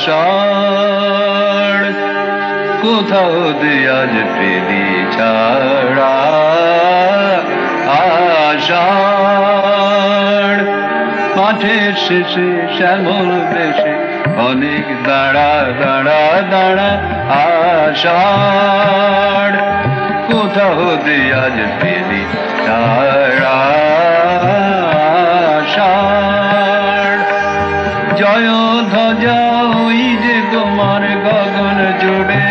আষাঢ় কোথাও আজ পেলি ছাড়া আষাঢ় মাঠের শেষে শ্যামল দেশে অনেক দাঁড়া দাঁড়া দাঁড়া আষাঢ় কোথাও আজ পেলি ছাড়া আষাঢ় জয় ধ্বজা ওই যে তোমার গগন জুড়ে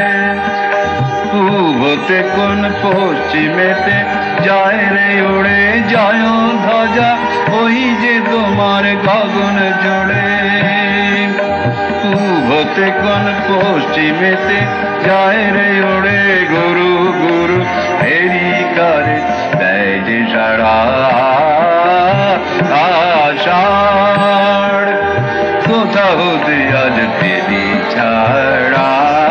পূবতে কোন পশ্চিমেতে যায় রে ওড়ে জয় ধ্বজা ওই যে তোমার গগন জুড়ে পূবতে কোন পশ্চিমেতে যায় রে ওড়ে গুরু গুরু হেরি করে দেয় যে সারা আষাঢ় কোথাও আজ পেলি ছাড়া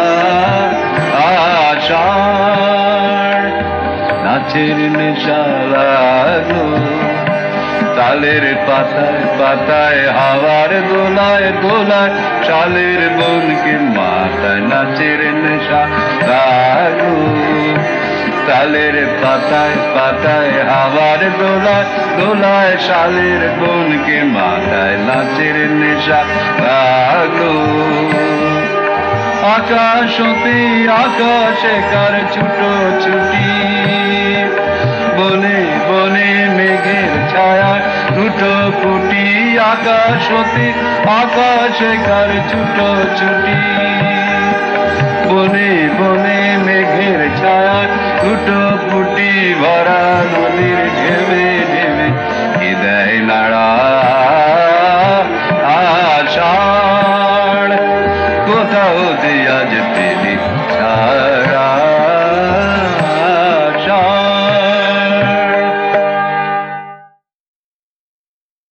আষাঢ় নাচের নেশা লাগলো তালের পাতায় পাতায় হাওয়ার দোলায় দোলায় শালের বনকে মাথায় নাচের নেশা লাগলো তালের পাতায় পাতায় হাওয়ার দোলায় দোলায় শালের বনকে মাথায় নাচের নেশা লাগলো আকাশ হতে আকাশে কার ছুটো ছুটি বনে বনে মেঘের ছায়া দুটো ফুটি আকাশ হতে আকাশে কার ছুটো ছুটি বনে বনে মেঘের ছায়া দুটো ফুটি ভরা নদীর ঢেবে ঢেবে কি দেয় নাড়া